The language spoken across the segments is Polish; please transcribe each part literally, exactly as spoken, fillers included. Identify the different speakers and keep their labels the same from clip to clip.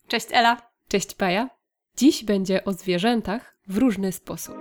Speaker 1: Cześć Ela.
Speaker 2: Cześć Paja. Dziś będzie o zwierzętach w różny sposób.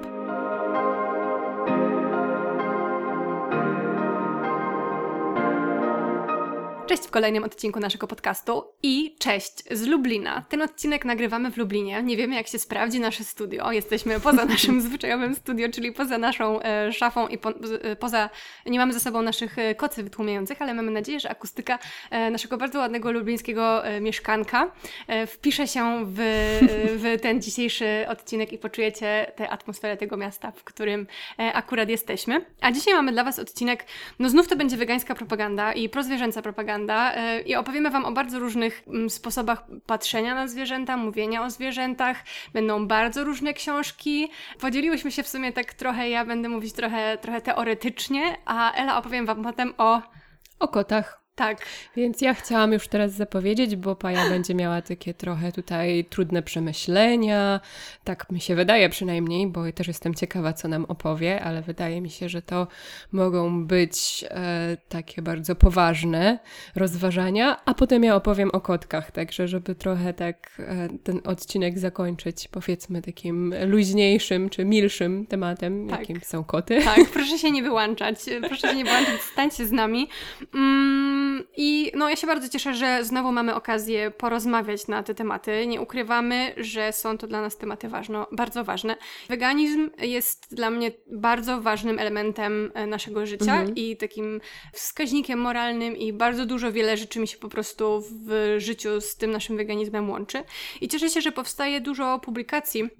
Speaker 1: Cześć w kolejnym odcinku naszego podcastu i cześć z Lublina. Ten odcinek nagrywamy w Lublinie. Nie wiemy, jak się sprawdzi nasze studio. Jesteśmy poza naszym zwyczajowym studio, czyli poza naszą e, szafą i po, e, poza... Nie mamy ze sobą naszych e, kocy wytłumiających, ale mamy nadzieję, że akustyka e, naszego bardzo ładnego lublińskiego e, mieszkanka e, wpisze się w, e, w ten dzisiejszy odcinek i poczujecie tę atmosferę tego miasta, w którym e, akurat jesteśmy. A dzisiaj mamy dla Was odcinek, no znów to będzie wegańska propaganda i prozwierzęca propaganda. I opowiemy Wam o bardzo różnych sposobach patrzenia na zwierzęta, mówienia o zwierzętach. Będą bardzo różne książki. Podzieliłyśmy się w sumie tak trochę, ja będę mówić trochę, trochę teoretycznie, a Ela opowiem Wam potem o...
Speaker 2: O kotach.
Speaker 1: Tak.
Speaker 2: Więc ja chciałam już teraz zapowiedzieć, bo Paja będzie miała takie trochę tutaj trudne przemyślenia. Tak mi się wydaje przynajmniej, bo ja też jestem ciekawa, co nam opowie, ale wydaje mi się, że to mogą być e, takie bardzo poważne rozważania, a potem ja opowiem o kotkach, także żeby trochę tak e, ten odcinek zakończyć, powiedzmy takim luźniejszym czy milszym tematem,
Speaker 1: tak.
Speaker 2: jakim są koty.
Speaker 1: Tak, proszę się nie wyłączać, proszę się nie wyłączać, stańcie z nami. Mm. I no ja się bardzo cieszę, że znowu mamy okazję porozmawiać na te tematy. Nie ukrywamy, że są to dla nas tematy ważno, bardzo ważne. Weganizm jest dla mnie bardzo ważnym elementem naszego życia mhm. i takim wskaźnikiem moralnym i bardzo dużo, wiele rzeczy mi się po prostu w życiu z tym naszym weganizmem łączy. I cieszę się, że powstaje dużo publikacji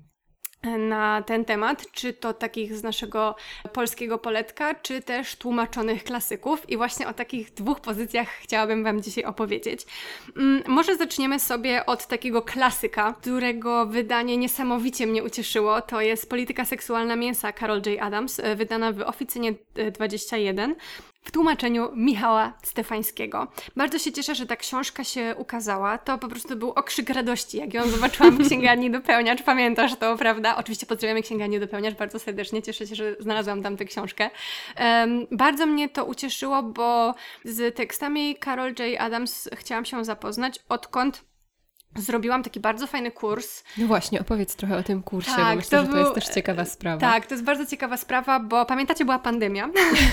Speaker 1: na ten temat, czy to takich z naszego polskiego poletka, czy też tłumaczonych klasyków i właśnie o takich dwóch pozycjach chciałabym Wam dzisiaj opowiedzieć. Może zaczniemy sobie od takiego klasyka, którego wydanie niesamowicie mnie ucieszyło. To jest Polityka seksualna mięsa Carol J. Adams, wydana w Oficynie dwadzieścia jeden. W tłumaczeniu Michała Stefańskiego. Bardzo się cieszę, że ta książka się ukazała. To po prostu był okrzyk radości, jak ją zobaczyłam w Księgarni Dopełniacz. Pamiętasz to, prawda? Oczywiście pozdrawiamy Księgarnię Dopełniacz bardzo serdecznie. Cieszę się, że znalazłam tam tę książkę. Um, bardzo mnie to ucieszyło, bo z tekstami Carol J. Adams chciałam się zapoznać, odkąd zrobiłam taki bardzo fajny kurs.
Speaker 2: No właśnie, opowiedz trochę o tym kursie,
Speaker 1: tak,
Speaker 2: bo myślę,
Speaker 1: to
Speaker 2: że
Speaker 1: był,
Speaker 2: to jest też ciekawa sprawa.
Speaker 1: Tak, to jest bardzo ciekawa sprawa, bo pamiętacie, była pandemia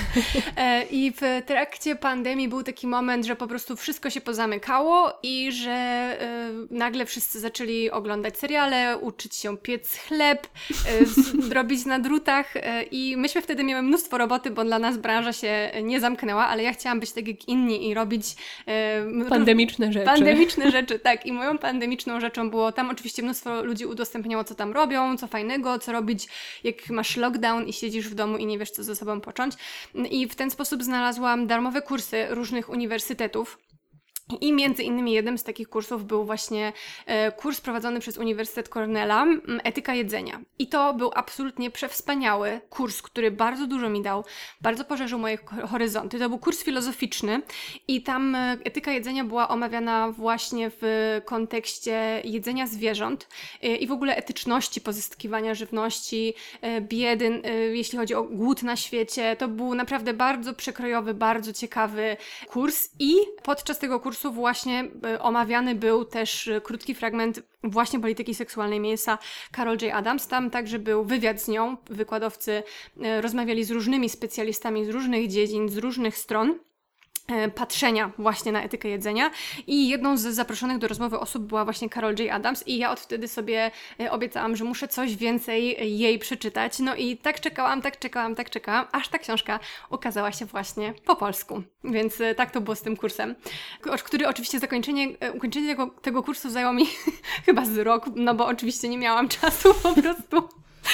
Speaker 1: i w trakcie pandemii był taki moment, że po prostu wszystko się pozamykało i że y, nagle wszyscy zaczęli oglądać seriale, uczyć się piec chleb, y, robić na drutach y, i myśmy wtedy miały mnóstwo roboty, bo dla nas branża się nie zamknęła, ale ja chciałam być tak jak inni i robić y,
Speaker 2: pandemiczne rzeczy.
Speaker 1: Pandemiczne rzeczy, tak. I moją pandemiczną rzeczą było, tam oczywiście mnóstwo ludzi udostępniało, co tam robią, co fajnego, co robić, jak masz lockdown i siedzisz w domu i nie wiesz, co ze sobą począć. I w ten sposób znalazłam darmowe kursy różnych uniwersytetów. I między innymi jednym z takich kursów był właśnie e, kurs prowadzony przez Uniwersytet Cornella, Etyka jedzenia. I to był absolutnie przewspaniały kurs, który bardzo dużo mi dał, bardzo poszerzył moje horyzonty. To był kurs filozoficzny i tam e, etyka jedzenia była omawiana właśnie w kontekście jedzenia zwierząt e, i w ogóle etyczności pozyskiwania żywności, e, biedy, e, jeśli chodzi o głód na świecie. To był naprawdę bardzo przekrojowy, bardzo ciekawy kurs i podczas tego kursu właśnie omawiany był też krótki fragment właśnie polityki seksualnej mięsa Carol J. Adams. Tam także był wywiad z nią. Wykładowcy rozmawiali z różnymi specjalistami z różnych dziedzin, z różnych stron patrzenia właśnie na etykę jedzenia i jedną z zaproszonych do rozmowy osób była właśnie Carol J. Adams i ja od wtedy sobie obiecałam, że muszę coś więcej jej przeczytać. No i tak czekałam, tak czekałam, tak czekałam, aż ta książka ukazała się właśnie po polsku. Więc tak to było z tym kursem, który oczywiście zakończenie, ukończenie tego, tego kursu zajęło mi chyba z rok, no bo oczywiście nie miałam czasu po prostu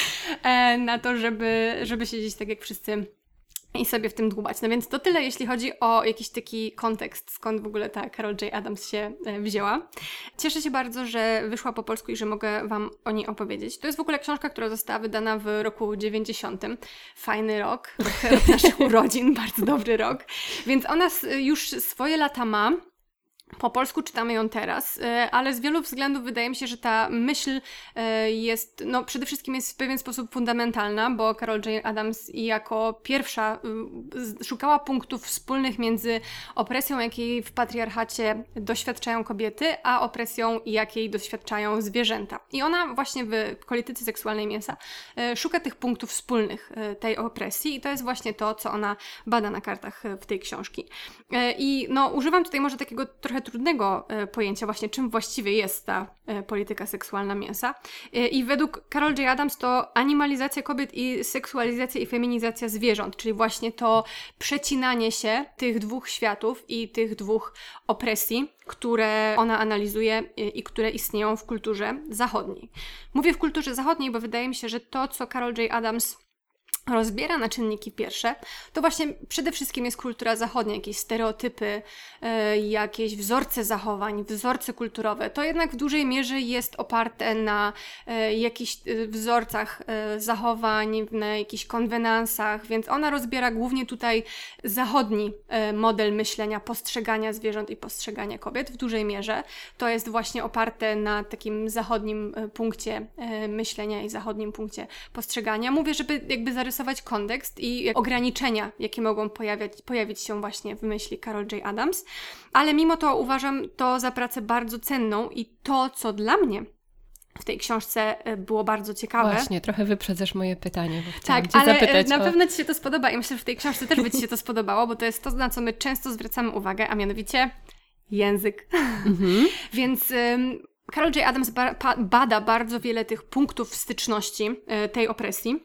Speaker 1: na to, żeby, żeby siedzieć tak jak wszyscy i sobie w tym dłubać. No więc to tyle, jeśli chodzi o jakiś taki kontekst, skąd w ogóle ta Carol J. Adams się wzięła. Cieszę się bardzo, że wyszła po polsku i że mogę Wam o niej opowiedzieć. To jest w ogóle książka, która została wydana w roku dziewięćdziesiątym. Fajny rok, rok naszych urodzin, bardzo dobry rok. Więc ona już swoje lata ma. Po polsku czytamy ją teraz, ale z wielu względów wydaje mi się, że ta myśl jest, no przede wszystkim jest w pewien sposób fundamentalna, bo Carol J. Adams jako pierwsza szukała punktów wspólnych między opresją, jakiej w patriarchacie doświadczają kobiety, a opresją, jakiej doświadczają zwierzęta. I ona właśnie w polityce seksualnej mięsa szuka tych punktów wspólnych tej opresji i to jest właśnie to, co ona bada na kartach w tej książki. I no używam tutaj może takiego trochę trudnego e, pojęcia właśnie, czym właściwie jest ta e, polityka seksualna mięsa. E, I według Carol J. Adams to animalizacja kobiet i seksualizacja i feminizacja zwierząt, czyli właśnie to przecinanie się tych dwóch światów i tych dwóch opresji, które ona analizuje e, i które istnieją w kulturze zachodniej. Mówię w kulturze zachodniej, bo wydaje mi się, że to, co Carol J. Adams rozbiera na czynniki pierwsze, to właśnie przede wszystkim jest kultura zachodnia, jakieś stereotypy, e, jakieś wzorce zachowań, wzorce kulturowe. To jednak w dużej mierze jest oparte na e, jakichś e, wzorcach e, zachowań, na jakichś konwenansach, więc ona rozbiera głównie tutaj zachodni e, model myślenia, postrzegania zwierząt i postrzegania kobiet w dużej mierze. To jest właśnie oparte na takim zachodnim e, punkcie e, myślenia i zachodnim punkcie postrzegania. Mówię, żeby jakby zarysować kontekst i ograniczenia, jakie mogą pojawiać, pojawić się właśnie w myśli Carol J. Adams, ale mimo to uważam to za pracę bardzo cenną i to, co dla mnie w tej książce było bardzo ciekawe.
Speaker 2: Właśnie, trochę wyprzedzasz moje pytanie, bo chciałam
Speaker 1: tak,
Speaker 2: Cię
Speaker 1: ale
Speaker 2: zapytać
Speaker 1: na
Speaker 2: o...
Speaker 1: pewno Ci się to spodoba i myślę, że w tej książce też by Ci się to spodobało, bo to jest to, na co my często zwracamy uwagę, a mianowicie język. Mhm. Więc... Ym, Carol J. Adams ba- bada bardzo wiele tych punktów styczności y, tej opresji.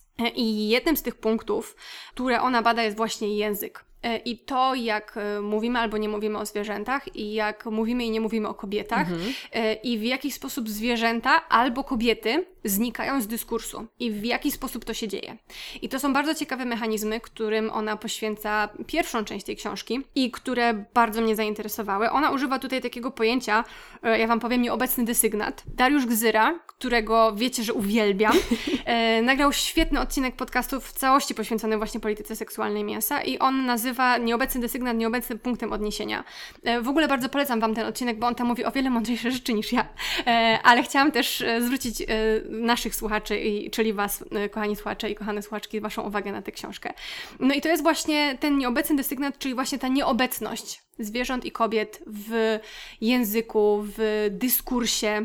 Speaker 1: I jednym z tych punktów, które ona bada, jest właśnie język. I to, jak mówimy albo nie mówimy o zwierzętach i jak mówimy i nie mówimy o kobietach mhm. i w jaki sposób zwierzęta albo kobiety znikają z dyskursu i w jaki sposób to się dzieje. I to są bardzo ciekawe mechanizmy, którym ona poświęca pierwszą część tej książki i które bardzo mnie zainteresowały. Ona używa tutaj takiego pojęcia, ja wam powiem, nieobecny desygnat. Dariusz Gzyra, którego wiecie, że uwielbiam, e, nagrał świetny odcinek podcastu w całości poświęcony właśnie polityce seksualnej mięsa i on nazywa nieobecny desygnat nieobecnym punktem odniesienia. E, w ogóle bardzo polecam wam ten odcinek, bo on tam mówi o wiele mądrzejsze rzeczy niż ja, e, ale chciałam też e, zwrócić e, naszych słuchaczy, i, czyli was, e, kochani słuchacze i kochane słuchaczki, waszą uwagę na tę książkę. No i to jest właśnie ten nieobecny desygnat, czyli właśnie ta nieobecność zwierząt i kobiet w języku, w dyskursie,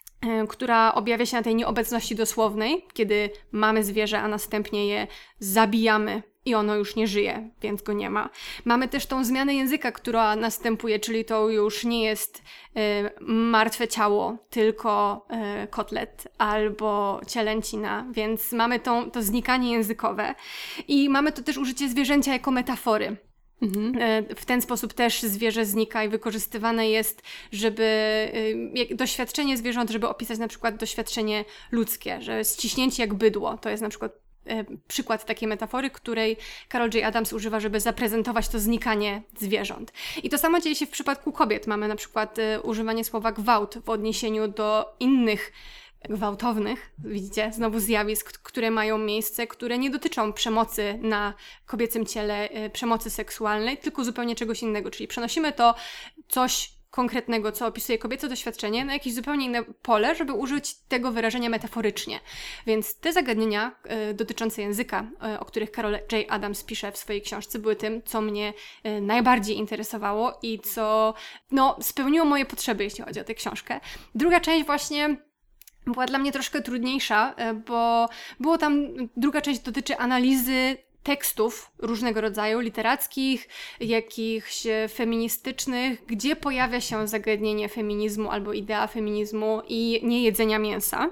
Speaker 1: która objawia się na tej nieobecności dosłownej, kiedy mamy zwierzę, a następnie je zabijamy i ono już nie żyje, więc go nie ma. Mamy też tą zmianę języka, która następuje, czyli to już nie jest y, martwe ciało, tylko y, kotlet albo cielęcina, więc mamy tą, to znikanie językowe i mamy to też użycie zwierzęcia jako metafory. Mhm. W ten sposób też zwierzę znika i wykorzystywane jest, żeby doświadczenie zwierząt, żeby opisać na przykład doświadczenie ludzkie, że ściśnięcie jak bydło, to jest na przykład przykład takiej metafory, której Carol J. Adams używa, żeby zaprezentować to znikanie zwierząt. I to samo dzieje się w przypadku kobiet. Mamy na przykład używanie słowa gwałt w odniesieniu do innych gwałtownych, widzicie, znowu zjawisk, które mają miejsce, które nie dotyczą przemocy na kobiecym ciele, przemocy seksualnej, tylko zupełnie czegoś innego, czyli przenosimy to coś konkretnego, co opisuje kobiece doświadczenie, na jakieś zupełnie inne pole, żeby użyć tego wyrażenia metaforycznie. Więc te zagadnienia y, dotyczące języka, y, o których Carol J. Adams pisze w swojej książce, były tym, co mnie y, najbardziej interesowało i co no, spełniło moje potrzeby, jeśli chodzi o tę książkę. Druga część właśnie była dla mnie troszkę trudniejsza, bo było tam, druga część dotyczy analizy tekstów różnego rodzaju, literackich, jakichś feministycznych, gdzie pojawia się zagadnienie feminizmu albo idea feminizmu i niejedzenia mięsa.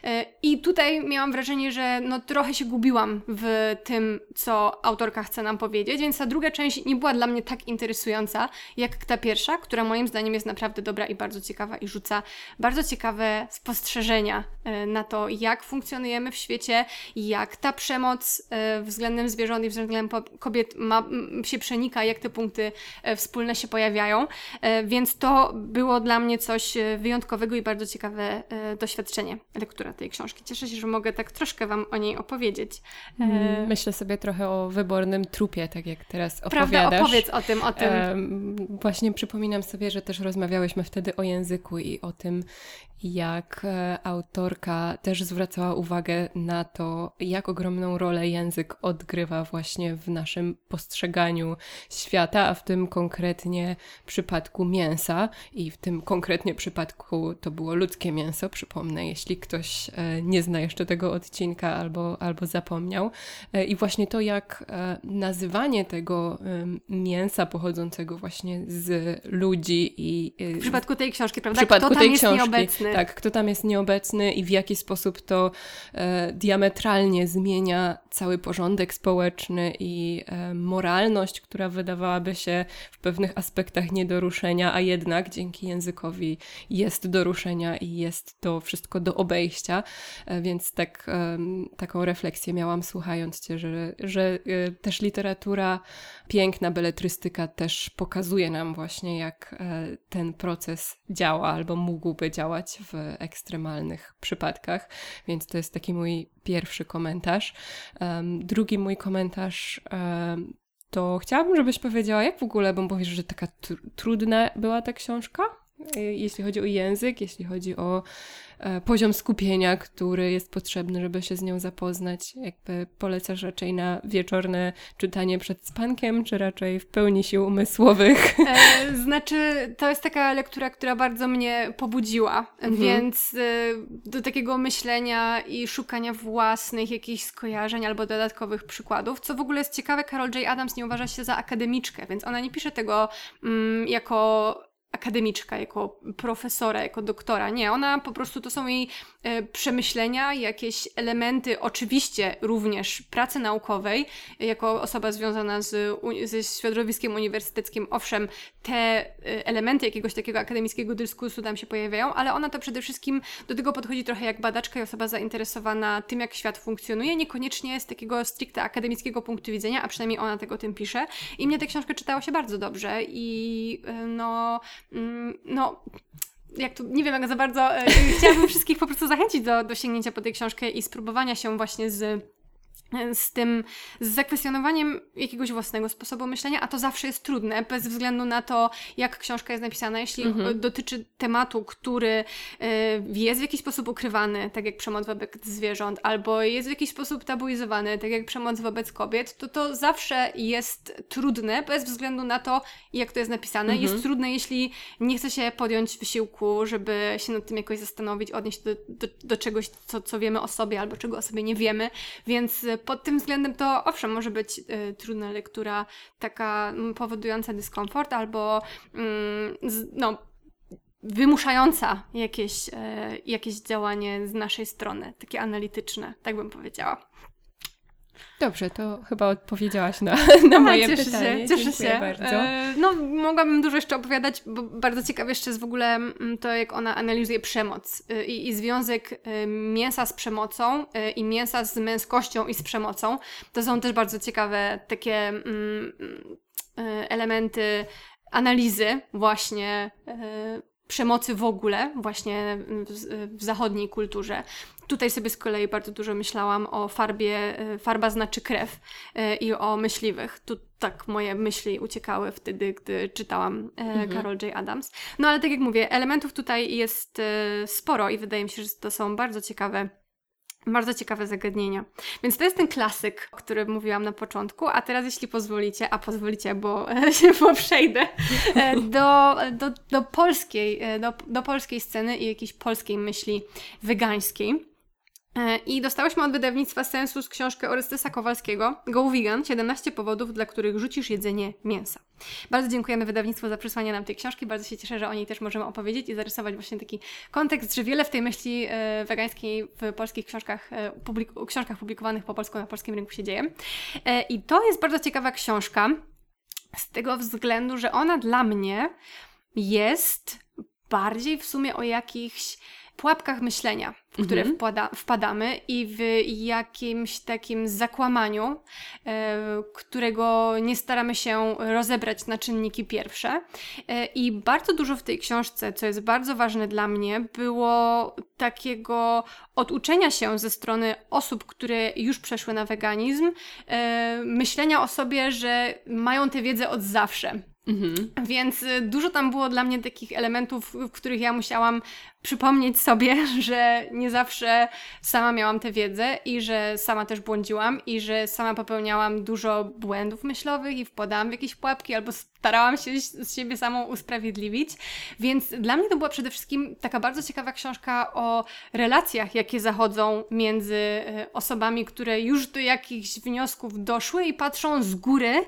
Speaker 1: I tutaj miałam wrażenie, że no trochę się gubiłam w tym, co autorka chce nam powiedzieć, więc ta druga część nie była dla mnie tak interesująca, jak ta pierwsza, która moim zdaniem jest naprawdę dobra i bardzo ciekawa i rzuca bardzo ciekawe spostrzeżenia na to, jak funkcjonujemy w świecie, jak ta przemoc względem zwierząt zwierząt i względem kobiet ma, się przenika, jak te punkty wspólne się pojawiają. Więc to było dla mnie coś wyjątkowego i bardzo ciekawe doświadczenie, lektura tej książki. Cieszę się, że mogę tak troszkę Wam o niej opowiedzieć.
Speaker 2: Myślę sobie trochę o wybornym trupie, tak jak teraz opowiadasz.
Speaker 1: Prawda, opowiedz o tym, o tym.
Speaker 2: Właśnie przypominam sobie, że też rozmawiałyśmy wtedy o języku i o tym, jak autorka też zwracała uwagę na to, jak ogromną rolę język odgrywa właśnie w naszym postrzeganiu świata, a w tym konkretnie przypadku mięsa i w tym konkretnie przypadku to było ludzkie mięso, przypomnę, jeśli ktoś nie zna jeszcze tego odcinka albo, albo zapomniał. I właśnie to, jak nazywanie tego mięsa pochodzącego właśnie z ludzi i...
Speaker 1: W przypadku tej książki, prawda?
Speaker 2: W przypadku
Speaker 1: Kto tam
Speaker 2: tej
Speaker 1: jest
Speaker 2: książki,
Speaker 1: nieobecny?
Speaker 2: Tak, kto tam jest nieobecny i w jaki sposób to e, diametralnie zmienia cały porządek społeczny i e, moralność, która wydawałaby się w pewnych aspektach nie do ruszenia, a jednak dzięki językowi jest do ruszenia i jest to wszystko do obejścia. E, więc tak, e, taką refleksję miałam słuchając Cię, że, że e, też literatura, piękna beletrystyka też pokazuje nam właśnie, jak e, ten proces działa albo mógłby działać w ekstremalnych przypadkach, więc to jest taki mój pierwszy komentarz. Um, drugi mój komentarz um, to chciałabym, żebyś powiedziała, jak w ogóle, bo mówisz, że taka tr- trudna była ta książka, jeśli chodzi o język, jeśli chodzi o e, poziom skupienia, który jest potrzebny, żeby się z nią zapoznać. Jakby polecasz raczej na wieczorne czytanie przed spankiem, czy raczej w pełni sił umysłowych?
Speaker 1: E, znaczy, to jest taka lektura, która bardzo mnie pobudziła, mhm. więc e, do takiego myślenia i szukania własnych jakichś skojarzeń albo dodatkowych przykładów, co w ogóle jest ciekawe, Carol J. Adams nie uważa się za akademiczkę, więc ona nie pisze tego mm, jako akademiczka, jako profesora, jako doktora. Nie, ona po prostu to są jej e, przemyślenia, jakieś elementy, oczywiście również pracy naukowej, jako osoba związana z, ze środowiskiem uniwersyteckim. Owszem, te e, elementy jakiegoś takiego akademickiego dyskursu tam się pojawiają, ale ona to przede wszystkim do tego podchodzi trochę jak badaczka i osoba zainteresowana tym, jak świat funkcjonuje, niekoniecznie z takiego stricte akademickiego punktu widzenia, a przynajmniej ona tego tym pisze. I mnie tę książkę czytało się bardzo dobrze i e, no no, jak tu, nie wiem jak za bardzo, e, chciałabym wszystkich po prostu zachęcić do, do sięgnięcia po tę książkę i spróbowania się właśnie z z tym, z zakwestionowaniem jakiegoś własnego sposobu myślenia, a to zawsze jest trudne, bez względu na to, jak książka jest napisana. Jeśli mhm. dotyczy tematu, który y, jest w jakiś sposób ukrywany, tak jak przemoc wobec zwierząt, albo jest w jakiś sposób tabuizowany, tak jak przemoc wobec kobiet, to to zawsze jest trudne, bez względu na to, jak to jest napisane. Mhm. Jest trudne, jeśli nie chce się podjąć wysiłku, żeby się nad tym jakoś zastanowić, odnieść do, do, do czegoś, co, co wiemy o sobie, albo czego o sobie nie wiemy, więc pod tym względem to owszem, może być y, trudna lektura, taka m, powodująca dyskomfort albo mm, z, no, wymuszająca jakieś, y, jakieś działanie z naszej strony, takie analityczne, tak bym powiedziała.
Speaker 2: Dobrze, to chyba odpowiedziałaś na, na
Speaker 1: A,
Speaker 2: moje
Speaker 1: cieszę
Speaker 2: pytanie.
Speaker 1: Się, cieszę
Speaker 2: Dziękuję
Speaker 1: się.
Speaker 2: bardzo.
Speaker 1: E, no, mogłabym dużo jeszcze opowiadać, bo bardzo ciekawe jeszcze jest w ogóle to, jak ona analizuje przemoc e, i, i związek e, mięsa z przemocą e, i mięsa z męskością i z przemocą. To są też bardzo ciekawe takie mm, e, elementy analizy właśnie e, przemocy w ogóle, właśnie w, w zachodniej kulturze. Tutaj sobie z kolei bardzo dużo myślałam o farbie, farba znaczy krew i o myśliwych. Tu tak moje myśli uciekały wtedy, gdy czytałam mhm. Carol J. Adams. No ale tak jak mówię, elementów tutaj jest sporo i wydaje mi się, że to są bardzo ciekawe Bardzo ciekawe zagadnienia. Więc to jest ten klasyk, o którym mówiłam na początku, a teraz jeśli pozwolicie, a pozwolicie, bo się poprzejdę, do, do, do, polskiej, do, do polskiej sceny i jakiejś polskiej myśli wegańskiej. I dostałyśmy od wydawnictwa Sensus książkę Orestesa Kowalskiego Go Vegan, siedemnaście powodów, dla których rzucisz jedzenie mięsa. Bardzo dziękujemy wydawnictwu za przysłanie nam tej książki, bardzo się cieszę, że o niej też możemy opowiedzieć i zarysować właśnie taki kontekst, że wiele w tej myśli e, wegańskiej w polskich książkach, e, publik- książkach publikowanych po polsku na polskim rynku się dzieje. E, I to jest bardzo ciekawa książka z tego względu, że ona dla mnie jest bardziej w sumie o jakichś pułapkach myślenia, w które
Speaker 2: Mhm.
Speaker 1: wpada, wpadamy i w jakimś takim zakłamaniu, e, którego nie staramy się rozebrać na czynniki pierwsze. E, I bardzo dużo w tej książce, co jest bardzo ważne dla mnie, było takiego oduczenia się ze strony osób, które już przeszły na weganizm, e, myślenia o sobie, że mają tę wiedzę od zawsze.
Speaker 2: Mhm.
Speaker 1: Więc y, dużo tam było dla mnie takich elementów, w których ja musiałam przypomnieć sobie, że nie zawsze sama miałam tę wiedzę i że sama też błądziłam i że sama popełniałam dużo błędów myślowych i wpadałam w jakieś pułapki albo starałam się z siebie samą usprawiedliwić. Więc dla mnie to była przede wszystkim taka bardzo ciekawa książka o relacjach, jakie zachodzą między y, osobami, które już do jakichś wniosków doszły i patrzą z góry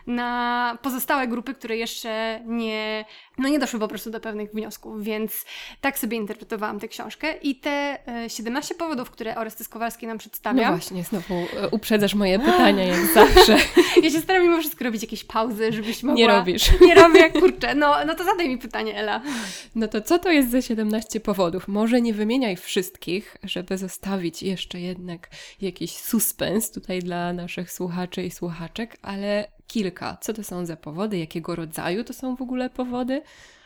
Speaker 1: na pozostałe grupy, które jeszcze nie, no nie doszły po prostu do pewnych wniosków, więc tak sobie interpretowałam tę książkę i te e, siedemnaście powodów, które Orestes Kowalski nam przedstawia.
Speaker 2: No właśnie, znowu e, uprzedzasz moje pytania jak zawsze.
Speaker 1: Ja się staram mimo wszystko robić jakieś pauzy, żebyś mogła...
Speaker 2: Nie robisz.
Speaker 1: Nie robię, kurczę. No, no to zadaj mi pytanie, Ela.
Speaker 2: No to co to jest za siedemnaście powodów? Może nie wymieniaj wszystkich, żeby zostawić jeszcze jednak jakiś suspens tutaj dla naszych słuchaczy i słuchaczek, ale kilka. Co to są za powody? Jakiego rodzaju to są w ogóle powody,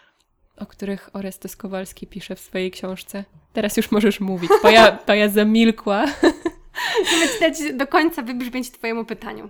Speaker 2: o których Orestes Kowalski pisze w swojej książce? Teraz już możesz mówić, bo ja, bo ja zamilkła.
Speaker 1: Żeby ci dać do końca wybrzmieć twojemu pytaniu.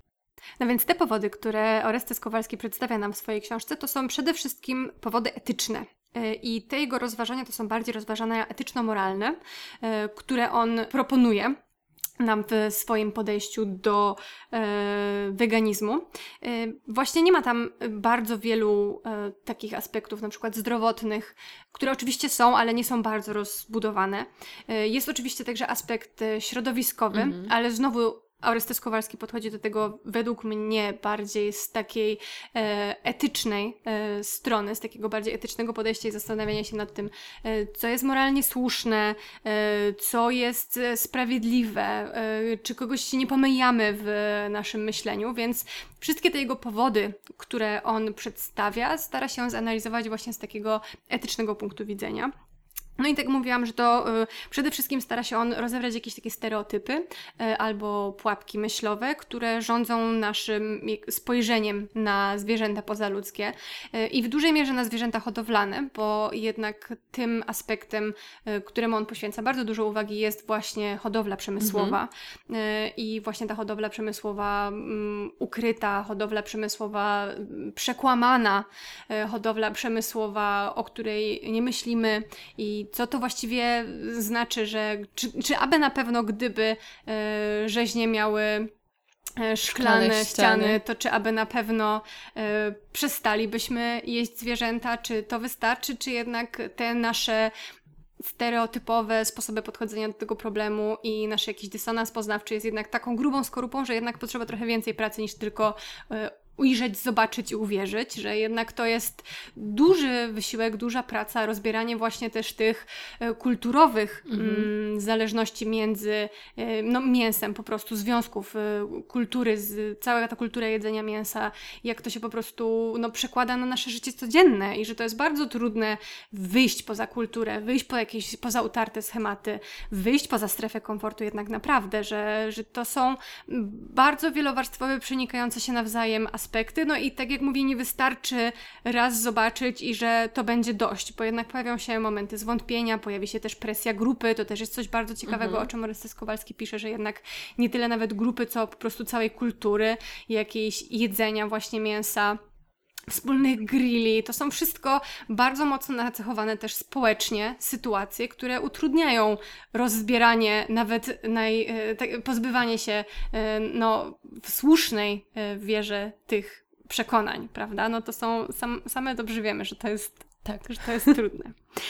Speaker 1: No więc te powody, które Orestes Kowalski przedstawia nam w swojej książce, to są przede wszystkim powody etyczne. I te jego rozważania to są bardziej rozważania etyczno-moralne, które on proponuje nam w swoim podejściu do e, weganizmu. E, właśnie nie ma tam bardzo wielu e, takich aspektów, na przykład zdrowotnych, które oczywiście są, ale nie są bardzo rozbudowane. E, jest oczywiście także aspekt e, środowiskowy, mhm. ale znowu Orestes Kowalski podchodzi do tego według mnie bardziej z takiej e, etycznej e, strony, z takiego bardziej etycznego podejścia i zastanawiania się nad tym, e, co jest moralnie słuszne, e, co jest sprawiedliwe, e, czy kogoś się nie pomyjamy w naszym myśleniu, więc wszystkie te jego powody, które on przedstawia, stara się zanalizować właśnie z takiego etycznego punktu widzenia. No i tak mówiłam, że to y, przede wszystkim stara się on rozebrać jakieś takie stereotypy y, albo pułapki myślowe, które rządzą naszym spojrzeniem na zwierzęta pozaludzkie y, i w dużej mierze na zwierzęta hodowlane, bo jednak tym aspektem, y, któremu on poświęca bardzo dużo uwagi, jest właśnie hodowla przemysłowa mhm. y, i właśnie ta hodowla przemysłowa y, ukryta, hodowla przemysłowa y, przekłamana, y, hodowla przemysłowa, o której nie myślimy i co to właściwie znaczy, że czy, czy aby na pewno gdyby e, rzeźnie miały e, szklane, szklane ściany, ściany, to czy aby na pewno e, przestalibyśmy jeść zwierzęta, czy to wystarczy, czy jednak te nasze stereotypowe sposoby podchodzenia do tego problemu i nasz jakiś dysonans poznawczy jest jednak taką grubą skorupą, że jednak potrzeba trochę więcej pracy niż tylko e, ujrzeć, zobaczyć i uwierzyć, że jednak to jest duży wysiłek, duża praca, rozbieranie właśnie też tych e, kulturowych mhm. m, zależności między e, no, mięsem, po prostu związków e, kultury, z, cała ta kultura jedzenia mięsa, jak to się po prostu no, przekłada na nasze życie codzienne i że to jest bardzo trudne wyjść poza kulturę, wyjść po jakieś, poza utarte schematy, wyjść poza strefę komfortu jednak naprawdę, że, że to są bardzo wielowarstwowe, przenikające się nawzajem aspekty, no i tak jak mówię, nie wystarczy raz zobaczyć i że to będzie dość, bo jednak pojawią się momenty zwątpienia, pojawi się też presja grupy, to też jest coś bardzo ciekawego, mhm. o czym Orestes Kowalski pisze, że jednak nie tyle nawet grupy, co po prostu całej kultury, jakiejś jedzenia właśnie mięsa, wspólnych grilli, to są wszystko bardzo mocno nacechowane też społecznie sytuacje, które utrudniają rozbieranie, nawet naj, pozbywanie się no, w słusznej wierze tych przekonań, prawda? No to są, sam, same dobrze wiemy, że to jest, tak, że to jest trudne.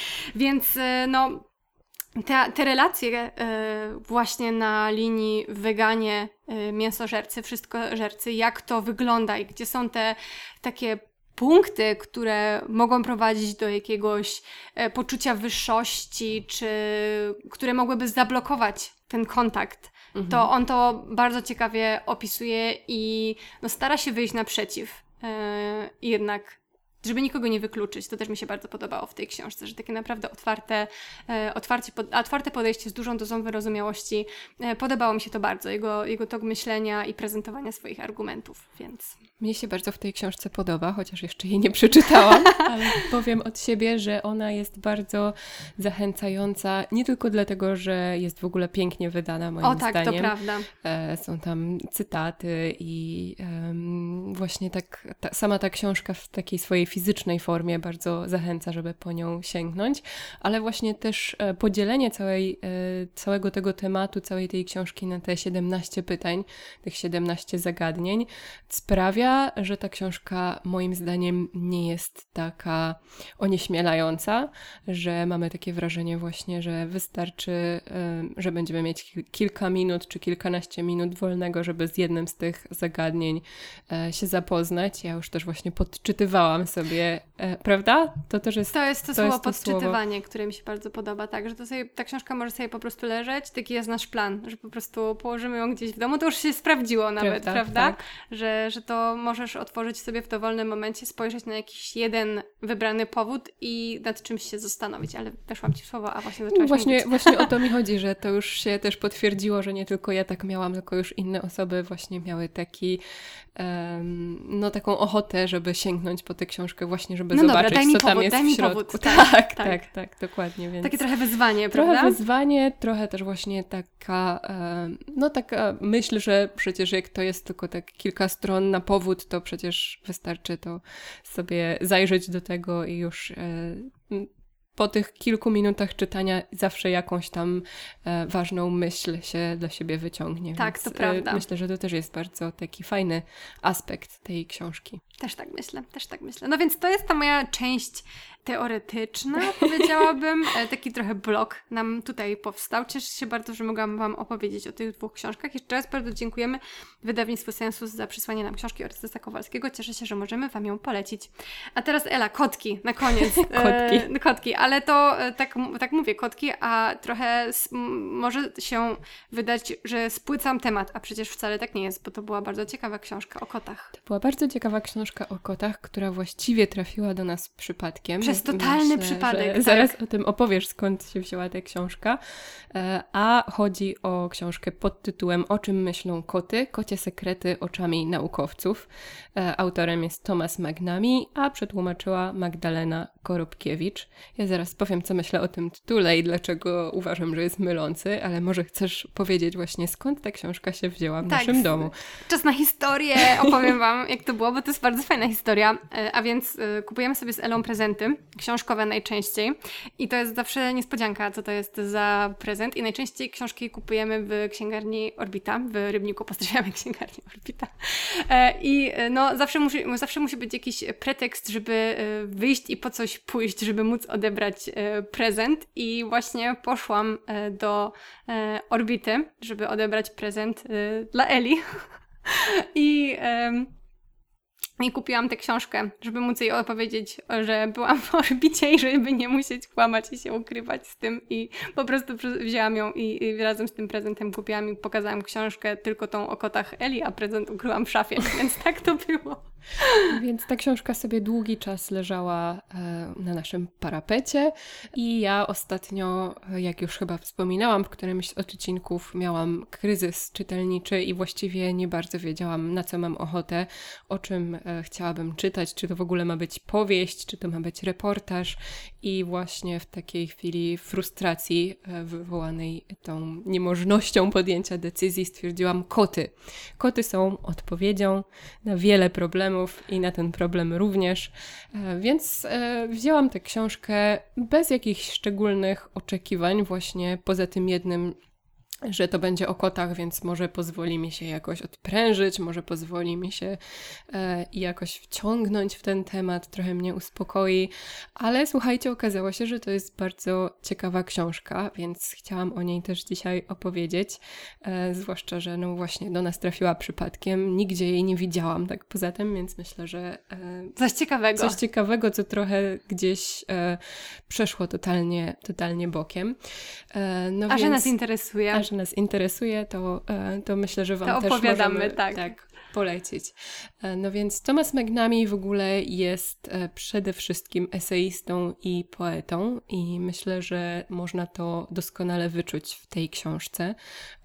Speaker 1: Więc no Te, te relacje y, właśnie na linii weganie, y, mięsożercy, wszystkożercy, jak to wygląda i gdzie są te takie punkty, które mogą prowadzić do jakiegoś y, poczucia wyższości, czy które mogłyby zablokować ten kontakt, mhm. to on to bardzo ciekawie opisuje i no, stara się wyjść naprzeciw y, jednak żeby nikogo nie wykluczyć. To też mi się bardzo podobało w tej książce, że takie naprawdę otwarte, e, otwarcie, pod, otwarte podejście z dużą dozą wyrozumiałości. E, podobało mi się to bardzo, jego, jego tok myślenia i prezentowania swoich argumentów, więc...
Speaker 2: Mnie się bardzo w tej książce podoba, chociaż jeszcze jej nie przeczytałam, ale powiem od siebie, że ona jest bardzo zachęcająca, nie tylko dlatego, że jest w ogóle pięknie wydana, moim
Speaker 1: o, tak,
Speaker 2: zdaniem.
Speaker 1: to prawda.
Speaker 2: E, są tam cytaty i um, właśnie tak ta, sama ta książka w takiej swojej fizycznej formie bardzo zachęca, żeby po nią sięgnąć, ale właśnie też e, podzielenie całej, e, całego tego tematu, całej tej książki na te siedemnaście pytań, tych siedemnaście zagadnień sprawia, że ta książka moim zdaniem nie jest taka onieśmielająca, że mamy takie wrażenie właśnie, że wystarczy, że będziemy mieć kilka minut czy kilkanaście minut wolnego, żeby z jednym z tych zagadnień się zapoznać. Ja już też właśnie podczytywałam sobie, prawda? To też jest
Speaker 1: to, jest to,
Speaker 2: to
Speaker 1: słowo
Speaker 2: jest to
Speaker 1: podczytywanie,
Speaker 2: słowo.
Speaker 1: które mi się bardzo podoba, tak, że to sobie, ta książka może sobie po prostu leżeć, taki jest nasz plan, że po prostu położymy ją gdzieś w domu, to już się sprawdziło nawet, prawda? prawda?
Speaker 2: Tak.
Speaker 1: Że, że to możesz otworzyć sobie w dowolnym momencie, spojrzeć na jakiś jeden wybrany powód i nad czymś się zastanowić, ale weszłam Ci w słowo, a właśnie zaczęłaś
Speaker 2: No właśnie,
Speaker 1: mówić.
Speaker 2: właśnie o to mi chodzi, że to już się też potwierdziło, że nie tylko ja tak miałam, tylko już inne osoby właśnie miały taki, um, no taką ochotę, żeby sięgnąć po tę książkę właśnie, żeby
Speaker 1: no
Speaker 2: zobaczyć,
Speaker 1: dobra, daj mi
Speaker 2: co
Speaker 1: powód,
Speaker 2: tam jest
Speaker 1: daj
Speaker 2: w
Speaker 1: mi
Speaker 2: środku.
Speaker 1: powód.
Speaker 2: Tak, tak,
Speaker 1: tak,
Speaker 2: tak, tak, dokładnie. Więc
Speaker 1: takie trochę wyzwanie,
Speaker 2: trochę
Speaker 1: prawda?
Speaker 2: wyzwanie, trochę też właśnie taka, um, no taka myśl, że przecież jak to jest tylko tak kilka stron na powód, to przecież wystarczy to sobie zajrzeć do tego i już e, po tych kilku minutach czytania zawsze jakąś tam e, ważną myśl się dla siebie wyciągnie.
Speaker 1: Tak,
Speaker 2: Więc,
Speaker 1: to prawda.
Speaker 2: E, myślę, że to też jest bardzo taki fajny aspekt tej książki.
Speaker 1: Też tak myślę, też tak myślę. No więc to jest ta moja część teoretyczna, powiedziałabym. Taki trochę blog nam tutaj powstał. Cieszę się bardzo, że mogłam Wam opowiedzieć o tych dwóch książkach. Jeszcze raz bardzo dziękujemy wydawnictwu Sensus za przysłanie nam książki Orystysa Kowalskiego. Cieszę się, że możemy Wam ją polecić. A teraz Ela, kotki na koniec.
Speaker 2: Kotki.
Speaker 1: E, kotki, ale to e, tak, tak mówię, kotki, a trochę s- m- może się wydać, że spłycam temat, a przecież wcale tak nie jest, bo to była bardzo ciekawa książka o kotach.
Speaker 2: To była bardzo ciekawa książka o kotach, która właściwie trafiła do nas przypadkiem.
Speaker 1: Przez totalny
Speaker 2: Myślę,
Speaker 1: przypadek,
Speaker 2: że
Speaker 1: tak.
Speaker 2: Zaraz o tym opowiesz, skąd się wzięła ta książka. E, A chodzi o książkę pod tytułem O czym myślą koty? Kocie sekrety oczami naukowców. E, Autorem jest Thomas Magnami, a przetłumaczyła Magdalena Korobkiewicz. Ja zaraz powiem, co myślę o tym tytule i dlaczego uważam, że jest mylący, ale może chcesz powiedzieć właśnie, skąd ta książka się wzięła w
Speaker 1: Tak,
Speaker 2: naszym domu.
Speaker 1: Czas na historię, opowiem Wam, jak to było, bo to jest bardzo fajna historia. E, A więc e, kupujemy sobie z Elą prezenty, książkowe najczęściej. I to jest zawsze niespodzianka, co to jest za prezent. I najczęściej książki kupujemy w księgarni Orbita, w Rybniku pozdrawiamy księgarnię Orbita. E, I e, no, zawsze musi, zawsze musi być jakiś pretekst, żeby e, wyjść i po coś pójść, żeby móc odebrać e, prezent. I właśnie poszłam e, do e, Orbity, żeby odebrać prezent e, dla Eli. I, em, I kupiłam tę książkę, żeby móc jej opowiedzieć, że byłam w Orbicie i żeby nie musieć kłamać i się ukrywać z tym. I po prostu wzięłam ją i, i razem z tym prezentem kupiłam i pokazałam książkę, tylko tą o kotach Eli, a prezent ukryłam w szafie, więc tak to było.
Speaker 2: Więc ta książka sobie długi czas leżała e, na naszym parapecie i ja ostatnio, jak już chyba wspominałam w którymś z odcinków, miałam kryzys czytelniczy i właściwie nie bardzo wiedziałam, na co mam ochotę, o czym e, chciałabym czytać, czy to w ogóle ma być powieść, czy to ma być reportaż i właśnie w takiej chwili frustracji e, wywołanej tą niemożnością podjęcia decyzji stwierdziłam koty. Koty są odpowiedzią na wiele problemów i na ten problem również. Więc wzięłam tę książkę bez jakichś szczególnych oczekiwań, właśnie poza tym jednym, że to będzie o kotach, więc może pozwoli mi się jakoś odprężyć, może pozwoli mi się e, jakoś wciągnąć w ten temat, trochę mnie uspokoi, ale słuchajcie, okazało się, że to jest bardzo ciekawa książka, więc chciałam o niej też dzisiaj opowiedzieć, e, zwłaszcza, że no właśnie do nas trafiła przypadkiem, nigdzie jej nie widziałam tak poza tym, więc myślę, że e,
Speaker 1: coś ciekawego.
Speaker 2: Coś ciekawego, co trochę gdzieś e, przeszło totalnie, totalnie bokiem. E, no
Speaker 1: A
Speaker 2: więc,
Speaker 1: że nas interesuje.
Speaker 2: A że jeszcze nas interesuje, to, to myślę, że Wam
Speaker 1: to
Speaker 2: też
Speaker 1: opowiadamy,
Speaker 2: możemy
Speaker 1: tak.
Speaker 2: tak, polecić. No więc Thomas McNamee w ogóle jest przede wszystkim eseistą i poetą i myślę, że można to doskonale wyczuć w tej książce.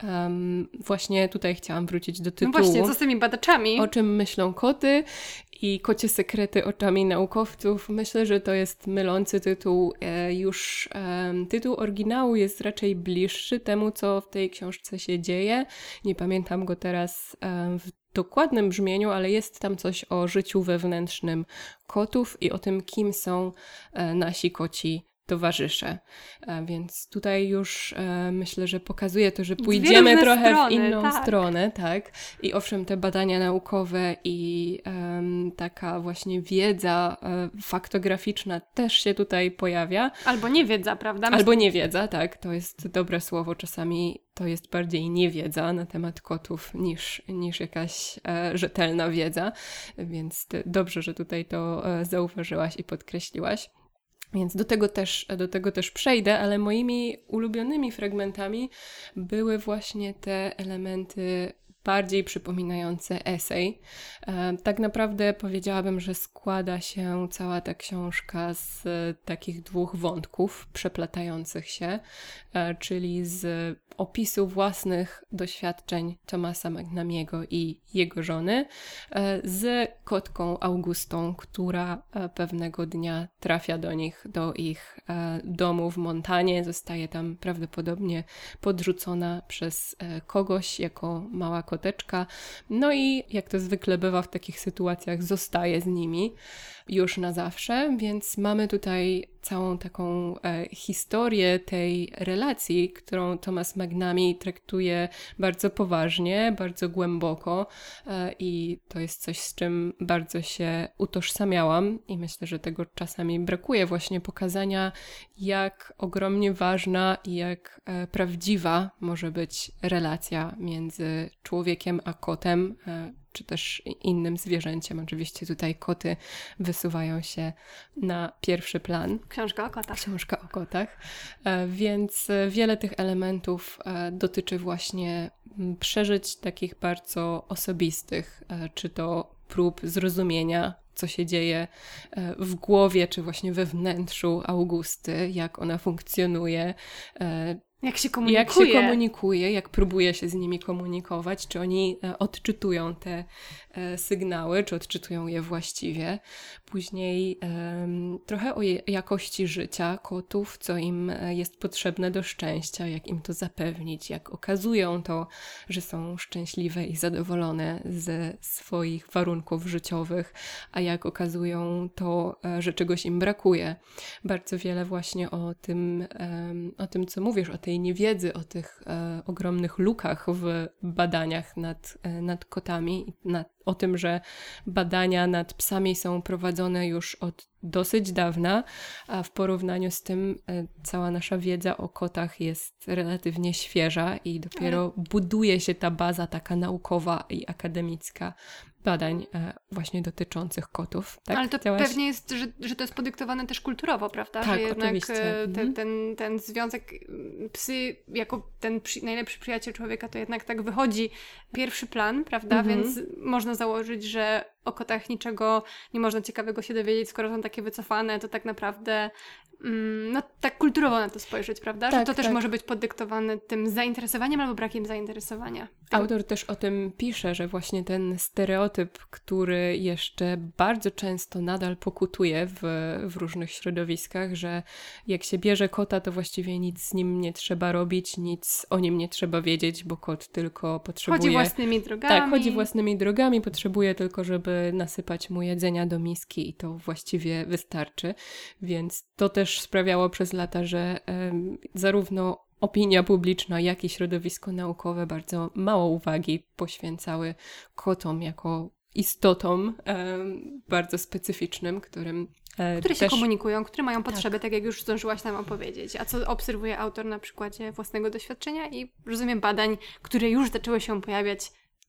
Speaker 2: Um, właśnie tutaj chciałam wrócić do tytułu.
Speaker 1: No właśnie, co z tymi badaczami?
Speaker 2: O czym myślą koty i kocie sekrety oczami naukowców. Myślę, że to jest mylący tytuł. E, już e, tytuł oryginału jest raczej bliższy temu, co w tej książce się dzieje. Nie pamiętam go teraz e, w dokładnym brzmieniu, ale jest tam coś o życiu wewnętrznym kotów i o tym, kim są e, nasi koci towarzysze. A więc tutaj już e, myślę, że pokazuje to, że pójdziemy trochę strony, w inną tak. stronę, tak. I owszem, te badania naukowe i e, taka właśnie wiedza e, faktograficzna też się tutaj pojawia.
Speaker 1: Albo niewiedza, prawda?
Speaker 2: Albo niewiedza, tak. To jest dobre słowo. Czasami to jest bardziej niewiedza na temat kotów niż, niż jakaś e, rzetelna wiedza. Więc ty, dobrze, że tutaj to e, zauważyłaś i podkreśliłaś. Więc do tego, też, do tego też przejdę, ale moimi ulubionymi fragmentami były właśnie te elementy bardziej przypominające esej. E, tak naprawdę powiedziałabym, że składa się cała ta książka z e, takich dwóch wątków przeplatających się, e, czyli z opisu własnych doświadczeń Thomasa McNamiego i jego żony e, z kotką Augustą, która e, pewnego dnia trafia do nich, do ich e, domu w Montanie. Zostaje tam prawdopodobnie podrzucona przez e, kogoś jako mała koteczka. No i jak to zwykle bywa w takich sytuacjach, zostaje z nimi już na zawsze, więc mamy tutaj całą taką e, historię tej relacji, którą Thomas McNamee traktuje bardzo poważnie, bardzo głęboko e, i to jest coś, z czym bardzo się utożsamiałam i myślę, że tego czasami brakuje, właśnie pokazania, jak ogromnie ważna i jak e, prawdziwa może być relacja między człowiekiem a kotem, e, czy też innym zwierzęciem. Oczywiście tutaj koty wysuwają się na pierwszy plan.
Speaker 1: Książka o kotach.
Speaker 2: Książka o kotach. E, więc wiele tych elementów e, dotyczy właśnie przeżyć takich bardzo osobistych, e, czy to prób zrozumienia, co się dzieje e, w głowie, czy właśnie we wnętrzu Augusty, jak ona funkcjonuje, e,
Speaker 1: Jak się komunikuje.
Speaker 2: Jak się komunikuje, jak próbuje się z nimi komunikować, czy oni e, odczytują te e, sygnały, czy odczytują je właściwie. Później e, trochę o je, jakości życia kotów, co im jest potrzebne do szczęścia, jak im to zapewnić, jak okazują to, że są szczęśliwe i zadowolone ze swoich warunków życiowych, a jak okazują to, e, że czegoś im brakuje. Bardzo wiele właśnie o tym, e, o tym co mówisz, o tej tej niewiedzy, o tych e, ogromnych lukach w badaniach nad, e, nad kotami, nad, o tym, że badania nad psami są prowadzone już od dosyć dawna, a w porównaniu z tym e, cała nasza wiedza o kotach jest relatywnie świeża i dopiero Ale... buduje się ta baza taka naukowa i akademicka badań e, właśnie dotyczących kotów. Tak?
Speaker 1: Ale to
Speaker 2: Chciałaś...
Speaker 1: pewnie jest, że, że to jest podyktowane też kulturowo, prawda?
Speaker 2: Tak,
Speaker 1: że jednak
Speaker 2: oczywiście.
Speaker 1: e, ten, ten, ten związek psy jako ten przy, najlepszy przyjaciel człowieka to jednak tak wychodzi pierwszy plan, prawda?
Speaker 2: Mhm.
Speaker 1: Więc można założyć, że o kotach niczego nie można ciekawego się dowiedzieć, skoro są takie wycofane, to tak naprawdę mm, no tak kulturowo na to spojrzeć, prawda?
Speaker 2: Tak,
Speaker 1: że to też
Speaker 2: tak.
Speaker 1: może być podyktowane tym zainteresowaniem albo brakiem zainteresowania.
Speaker 2: Autor też o tym pisze, że właśnie ten stereotyp, który jeszcze bardzo często nadal pokutuje w, w różnych środowiskach, że jak się bierze kota, to właściwie nic z nim nie trzeba robić, nic o nim nie trzeba wiedzieć, bo kot tylko potrzebuje...
Speaker 1: Chodzi własnymi drogami.
Speaker 2: Tak, chodzi własnymi drogami, potrzebuje tylko, żeby nasypać mu jedzenia do miski i to właściwie wystarczy. Więc to też sprawiało przez lata, że um, zarówno opinia publiczna, jak i środowisko naukowe bardzo mało uwagi poświęcały kotom jako istotom um, bardzo specyficznym, którym e,
Speaker 1: Które się
Speaker 2: też...
Speaker 1: komunikują, które mają potrzeby,
Speaker 2: tak.
Speaker 1: tak jak już zdążyłaś nam opowiedzieć. A co obserwuje autor na przykładzie własnego doświadczenia i rozumiem badań, które już zaczęły się pojawiać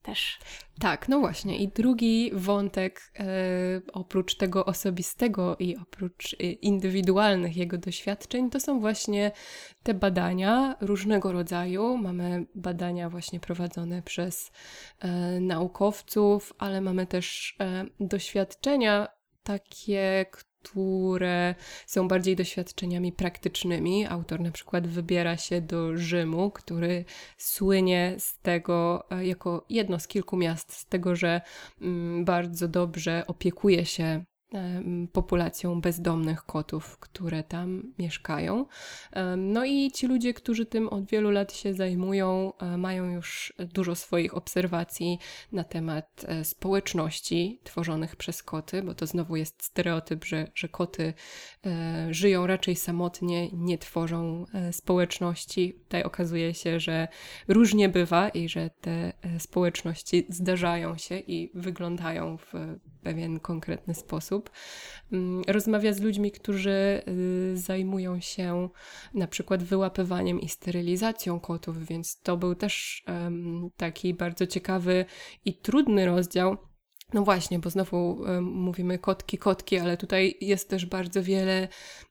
Speaker 1: też.
Speaker 2: Tak, no właśnie. I drugi wątek, e, oprócz tego osobistego i oprócz e, indywidualnych jego doświadczeń, to są właśnie te badania różnego rodzaju. Mamy badania właśnie prowadzone przez e, naukowców, ale mamy też e, doświadczenia takie, które są bardziej doświadczeniami praktycznymi. Autor na przykład wybiera się do Rzymu, który słynie z tego, jako jedno z kilku miast, z tego, że mm, bardzo dobrze opiekuje się em, populacją bezdomnych kotów, które tam mieszkają. Em, No i ci ludzie, którzy tym od wielu lat się zajmują, e, mają już dużo swoich obserwacji na temat e, społeczności tworzonych przez koty, bo to znowu jest stereotyp, że, że koty e, żyją raczej samotnie, nie tworzą e, społeczności. Tutaj okazuje się, że różnie bywa i że te e, społeczności zdarzają się i wyglądają w pewien konkretny sposób. Mm, Rozmawia z ludźmi, którzy y, zajmują się na przykład wyłapywaniem i sterylizacją kotów, więc to był też em, taki bardzo ciekawy i trudny rozdział. No właśnie, bo znowu em, mówimy kotki, kotki, ale tutaj jest też bardzo wiele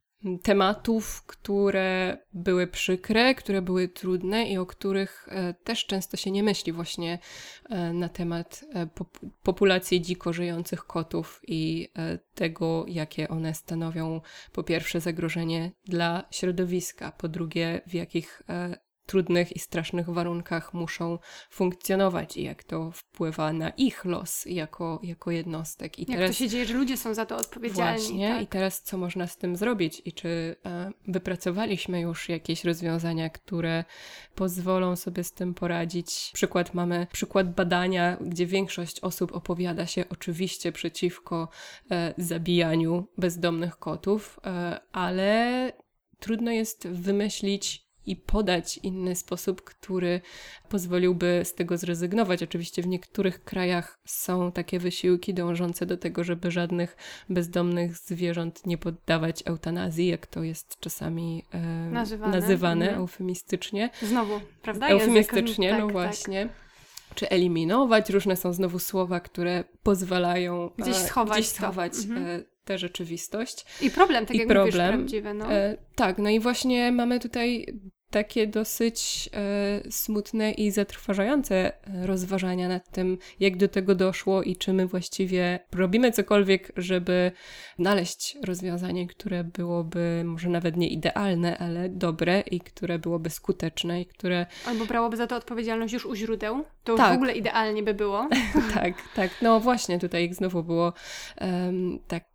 Speaker 2: tematów, które były przykre, które były trudne i o których e, też często się nie myśli właśnie e, na temat e, pop- populacji dziko żyjących kotów i e, tego, jakie one stanowią po pierwsze zagrożenie dla środowiska, po drugie w jakich e, trudnych i strasznych warunkach muszą funkcjonować i jak to wpływa na ich los jako, jako jednostek. I
Speaker 1: Jak
Speaker 2: teraz...
Speaker 1: to się dzieje, że ludzie są za to odpowiedzialni.
Speaker 2: Właśnie.
Speaker 1: Tak?
Speaker 2: I teraz co można z tym zrobić? I czy e, wypracowaliśmy już jakieś rozwiązania, które pozwolą sobie z tym poradzić? Przykład mamy przykład badania, gdzie większość osób opowiada się oczywiście przeciwko e, zabijaniu bezdomnych kotów, e, ale trudno jest wymyślić i podać inny sposób, który pozwoliłby z tego zrezygnować. Oczywiście w niektórych krajach są takie wysiłki dążące do tego, żeby żadnych bezdomnych zwierząt nie poddawać eutanazji, jak to jest czasami e,
Speaker 1: Nazywane.
Speaker 2: nazywane
Speaker 1: Mhm.
Speaker 2: eufemistycznie.
Speaker 1: Znowu, prawda?
Speaker 2: Eufemistycznie,
Speaker 1: Język,
Speaker 2: no
Speaker 1: tak,
Speaker 2: właśnie. Czy eliminować. Różne są znowu słowa, które pozwalają
Speaker 1: Gdzieś
Speaker 2: e,
Speaker 1: schować
Speaker 2: gdzieś
Speaker 1: to.
Speaker 2: schować
Speaker 1: Mhm.
Speaker 2: e, tę rzeczywistość.
Speaker 1: Tak. I problem, tak
Speaker 2: I
Speaker 1: jak
Speaker 2: problem.
Speaker 1: mówisz, prawdziwy. No.
Speaker 2: E, tak, no i właśnie mamy tutaj takie dosyć e, smutne i zatrważające rozważania nad tym, jak do tego doszło i czy my właściwie robimy cokolwiek, żeby znaleźć rozwiązanie, które byłoby może nawet nie idealne, ale dobre i które byłoby skuteczne i które...
Speaker 1: Albo brałoby za to odpowiedzialność już u źródeł. To już
Speaker 2: Tak.
Speaker 1: w ogóle idealnie by było.
Speaker 2: tak, tak. No właśnie, tutaj znowu było um, takie,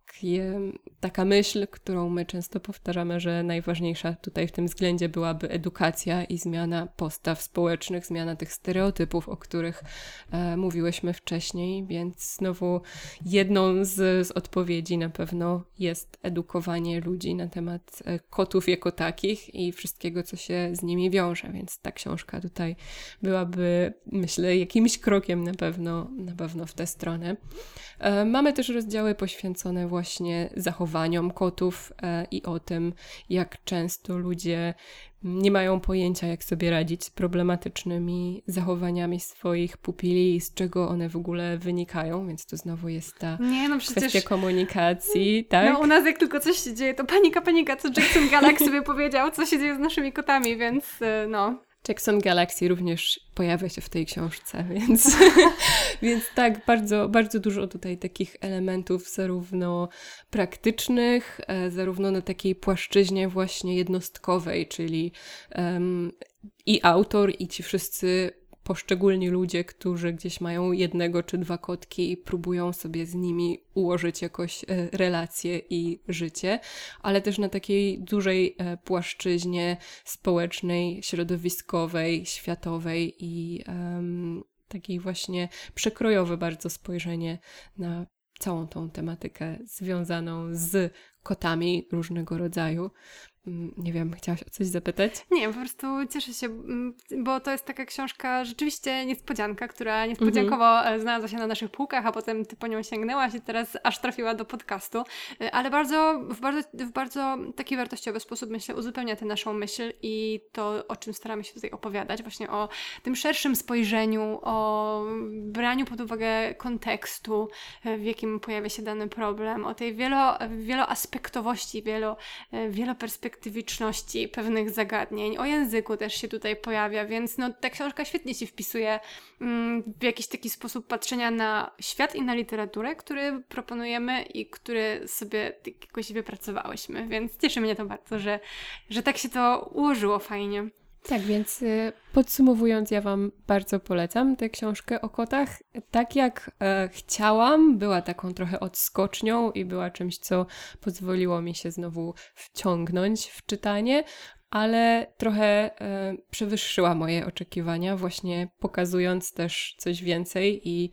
Speaker 2: taka myśl, którą my często powtarzamy, że najważniejsza tutaj w tym względzie byłaby edukacja i zmiana postaw społecznych, zmiana tych stereotypów, o których e, mówiłyśmy wcześniej, więc znowu jedną z, z odpowiedzi na pewno jest edukowanie ludzi na temat e, kotów jako takich i wszystkiego, co się z nimi wiąże, więc ta książka tutaj byłaby, myślę, jakimś krokiem na pewno, na pewno w tę stronę. E, mamy też rozdziały poświęcone właśnie zachowaniom kotów e, i o tym, jak często ludzie nie mają pojęcia, jak sobie radzić z problematycznymi zachowaniami swoich pupili i z czego one w ogóle wynikają, więc to znowu jest ta
Speaker 1: Nie, no przecież...
Speaker 2: kwestia komunikacji, tak?
Speaker 1: No u nas jak tylko coś się dzieje, to panika, panika, co Jackson Galaxy sobie powiedział, co się dzieje z naszymi kotami, więc y, no...
Speaker 2: Jackson Galaxy również pojawia się w tej książce, więc, więc tak, bardzo, bardzo dużo tutaj takich elementów zarówno praktycznych, e, zarówno na takiej płaszczyźnie właśnie jednostkowej, czyli um, i autor, i ci wszyscy poszczególni ludzie, którzy gdzieś mają jednego czy dwa kotki i próbują sobie z nimi ułożyć jakoś e, relacje i życie, ale też na takiej dużej e, płaszczyźnie społecznej, środowiskowej, światowej i em, takiej właśnie przekrojowe bardzo spojrzenie na całą tą tematykę związaną z kotami różnego rodzaju. Nie wiem, chciałaś o coś zapytać?
Speaker 1: Nie, po prostu cieszę się, bo to jest taka książka, rzeczywiście niespodzianka, która niespodziankowo mhm. znalazła się na naszych półkach, a potem ty po nią sięgnęłaś i teraz aż trafiła do podcastu, ale bardzo, w bardzo, w bardzo taki wartościowy sposób, myślę, uzupełnia tę naszą myśl i to, o czym staramy się tutaj opowiadać, właśnie o tym szerszym spojrzeniu, o braniu pod uwagę kontekstu, w jakim pojawia się dany problem, o tej wielo, wieloaspektowości, wielo, wieloperspektywiczności pewnych zagadnień. O języku też się tutaj pojawia, więc no, ta książka świetnie się wpisuje mm, w jakiś taki sposób patrzenia na świat i na literaturę, który proponujemy i który sobie jakoś wypracowałyśmy, więc cieszy mnie to bardzo, że, że tak się to ułożyło fajnie.
Speaker 2: Tak, więc y, podsumowując, ja Wam bardzo polecam tę książkę o kotach. Tak jak e, chciałam, była taką trochę odskocznią i była czymś, co pozwoliło mi się znowu wciągnąć w czytanie, ale trochę e, przewyższyła moje oczekiwania, właśnie pokazując też coś więcej i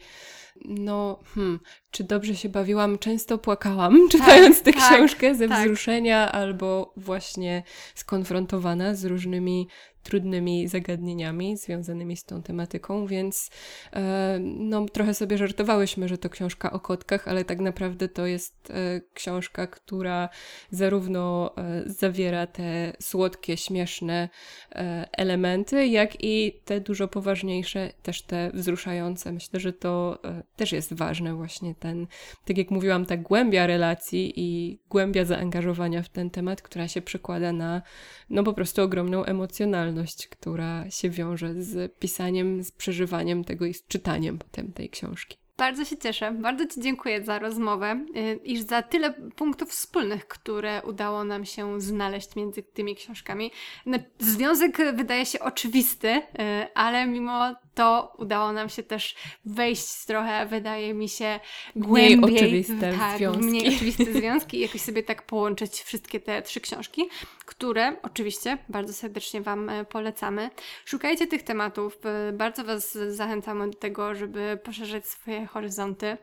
Speaker 2: no, hmm, czy dobrze się bawiłam? Często płakałam, czytając tę
Speaker 1: tak,
Speaker 2: książkę ze
Speaker 1: tak.
Speaker 2: wzruszenia albo właśnie skonfrontowana z różnymi trudnymi zagadnieniami związanymi z tą tematyką, więc e, no trochę sobie żartowałyśmy, że to książka o kotkach, ale tak naprawdę to jest e, książka, która zarówno e, zawiera te słodkie, śmieszne e, elementy, jak i te dużo poważniejsze, też te wzruszające. Myślę, że to e, też jest ważne właśnie ten, tak jak mówiłam, ta głębia relacji i głębia zaangażowania w ten temat, która się przekłada na no po prostu ogromną emocjonalność, która się wiąże z pisaniem, z przeżywaniem tego i z czytaniem potem tej książki.
Speaker 1: Bardzo się cieszę, bardzo Ci dziękuję za rozmowę i za tyle punktów wspólnych, które udało nam się znaleźć między tymi książkami. No, związek wydaje się oczywisty, ale mimo to udało nam się też wejść trochę, wydaje mi się, głębiej.
Speaker 2: Mniej oczywiste
Speaker 1: tak,
Speaker 2: związki.
Speaker 1: Mniej oczywiste związki i jakoś sobie tak połączyć wszystkie te trzy książki, które oczywiście bardzo serdecznie Wam polecamy. Szukajcie tych tematów, bardzo Was zachęcamy do tego, żeby poszerzać swoje horyzonty,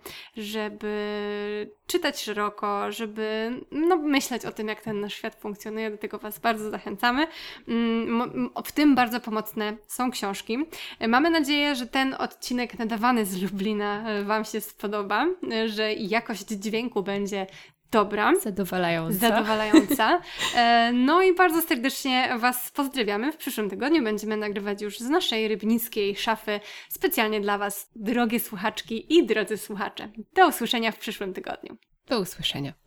Speaker 1: żeby czytać szeroko, żeby no, myśleć o tym, jak ten nasz świat funkcjonuje. Do tego Was bardzo zachęcamy. W tym bardzo pomocne są książki. Mamy nadzieję, że ten odcinek nadawany z Lublina Wam się spodoba, że jakość dźwięku będzie dobra.
Speaker 2: Zadowalająca.
Speaker 1: Zadowalająca. No i bardzo serdecznie Was pozdrawiamy. W przyszłym tygodniu będziemy nagrywać już z naszej rybnickiej szafy specjalnie dla Was, drogie słuchaczki i drodzy słuchacze. Do usłyszenia w przyszłym tygodniu.
Speaker 2: Do usłyszenia.